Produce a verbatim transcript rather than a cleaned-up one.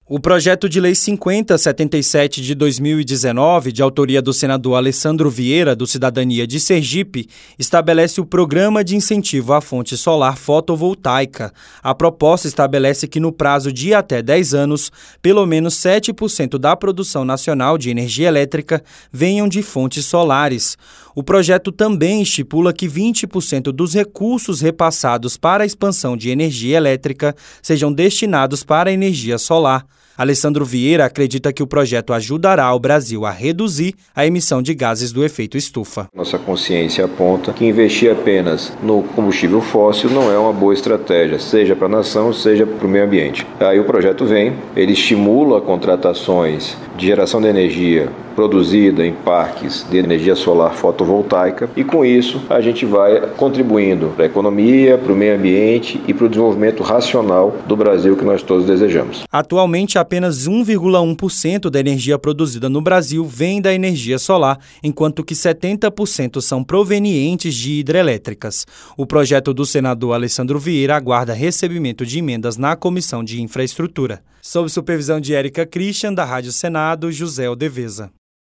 O projeto de lei cinquenta setenta e sete de dois mil e dezenove, de autoria do senador Alessandro Vieira, do Cidadania de Sergipe, estabelece o Programa de Incentivo à Fonte Solar Fotovoltaica. A proposta estabelece que no prazo de até dez anos, pelo menos sete por cento da produção nacional de energia elétrica venham de fontes solares. O projeto também estipula que vinte por cento dos recursos repassados para a expansão de energia elétrica sejam destinados para a energia solar. Alessandro Vieira acredita que o projeto ajudará o Brasil a reduzir a emissão de gases do efeito estufa. Nossa consciência aponta que investir apenas no combustível fóssil não é uma boa estratégia, seja para a nação, seja para o meio ambiente. Aí o projeto vem, ele estimula contratações de geração de energia produzida em parques de energia solar fotovoltaica e com isso a gente vai contribuindo para a economia, para o meio ambiente e para o desenvolvimento racional do Brasil que nós todos desejamos. Atualmente, apenas um vírgula um por cento da energia produzida no Brasil vem da energia solar, enquanto que setenta por cento são provenientes de hidrelétricas. O projeto do senador Alessandro Vieira aguarda recebimento de emendas na Comissão de Infraestrutura. Sob supervisão de Érica Christian, da Rádio Senado, José Odeveza.